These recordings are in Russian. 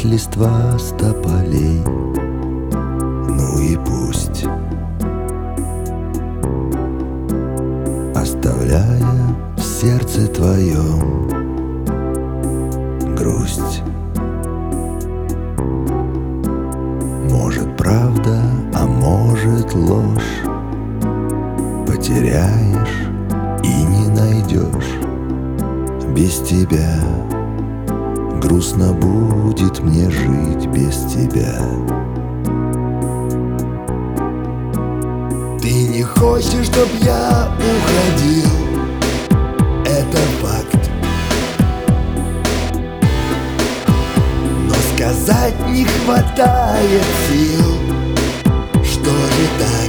листва с тополей. Ну и пусть, оставляя в сердце твоем грусть. Может, правда, а может, ложь. Потеряешь и не найдешь. Без тебя грустно будет мне жить без тебя. Ты не хочешь, чтоб я уходил, это факт. Но сказать не хватает сил. Что же так?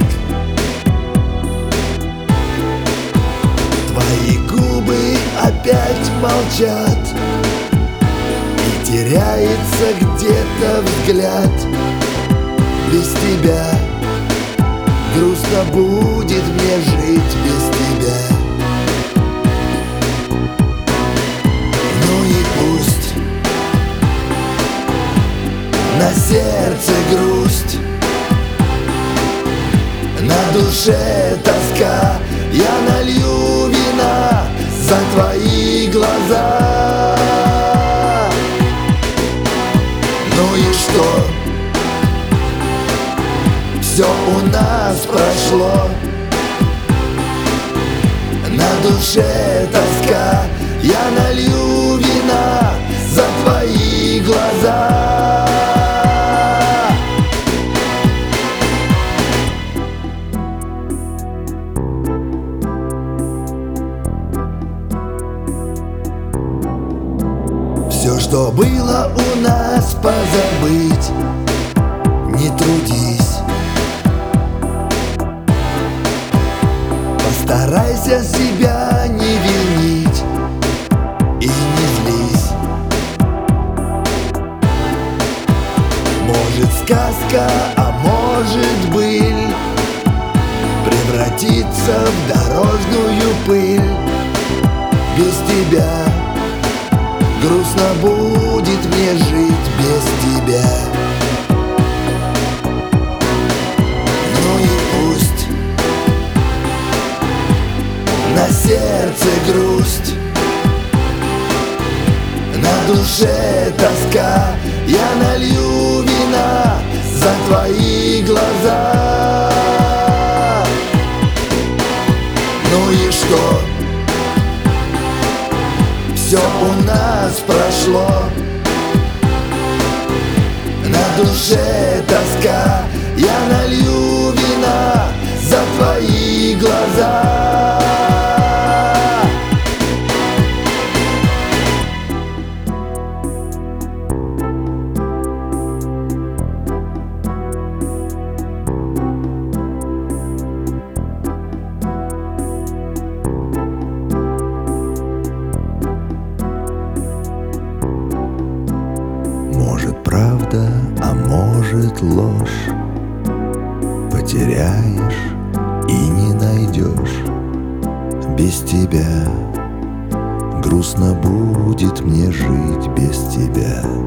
Твои губы опять молчат, и теряется где-то взгляд. Без тебя грустно будет мне жить без тебя. Ну и пусть на сердце грусть, на душе тоска. Я налью вина за твои глаза. Ну и что? Все у нас прошло. На душе тоска. Я налью вина за твои глаза. Все, что было у нас, позабыть. Не трудись, постарайся себя не винить и не злись. Может, сказка, а может, быль превратится в дорожную пыль. Без тебя грустно будет мне жить без тебя. Ну и пусть на сердце грусть, на душе тоска. Я налью вина за твои глаза. Ну и что? Все у нас прошло. На душе тоска. Я налью вина за твои глаза. Может, правда, а может, ложь. Потеряешь и не найдешь. Без тебя грустно будет мне жить без тебя.